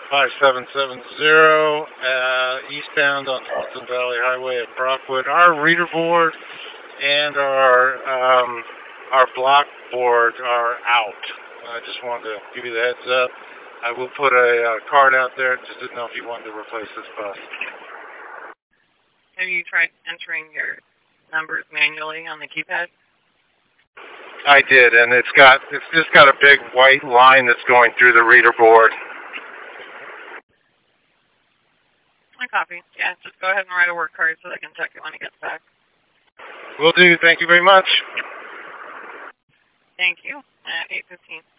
5770 eastbound on Hudson Valley Highway at Brockwood. Our reader board and our block board are out. I just wanted to give you the heads up. I will put a card out there. Just didn't know if you wanted to replace this bus. Have you tried entering your numbers manually on the keypad? I did, and it's just got a big white line that's going through the reader board. I copy. Yeah, just go ahead and write a work card so they can check it when it gets back. Will do. Thank you very much. Thank you. At 8:15.